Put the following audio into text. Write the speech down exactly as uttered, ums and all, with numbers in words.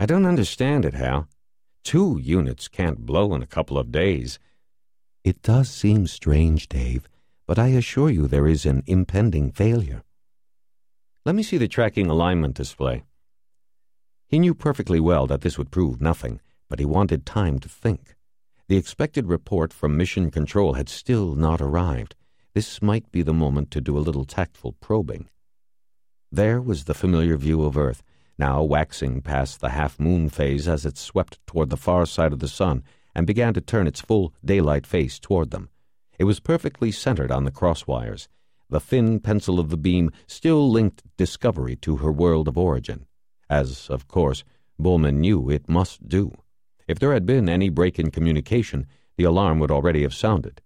I don't understand it, Hal. Two units can't blow in a couple of days. It does seem strange, Dave, but I assure you there is an impending failure. Let me see the tracking alignment display. He knew perfectly well that this would prove nothing, but he wanted time to think. The expected report from Mission Control had still not arrived. This might be the moment to do a little tactful probing. There was the familiar view of Earth, now waxing past the half-moon phase as it swept toward the far side of the sun and began to turn its full daylight face toward them. It was perfectly centered on the crosswires. The thin pencil of the beam still linked Discovery to her world of origin, as, of course, Bullman knew it must do. If there had been any break in communication, the alarm would already have sounded.